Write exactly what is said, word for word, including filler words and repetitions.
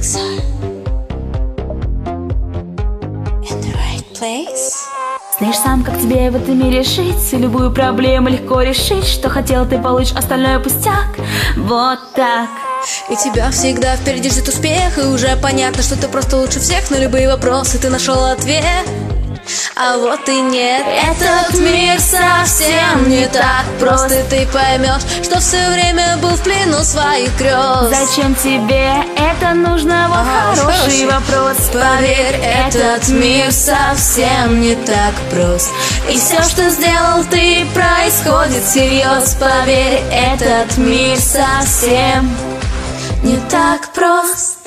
things are in the right place. Знаешь сам, как тебе в этом мире жить, любую проблему легко решить. Что хотел, ты получишь, остальное пустяк. Вот так. И тебя всегда впереди ждет успех, и уже понятно, что ты просто лучше всех. На любые вопросы ты нашел ответ. А вот и нет, этот мир совсем не так прост. И ты поймешь, что все время был в плену своих грез. Зачем тебе это нужно? Вот Ага, хороший, хороший вопрос. Поверь, этот мир совсем не так прост. И все, что сделал ты, происходит всерьез. Поверь, этот мир совсем не так прост.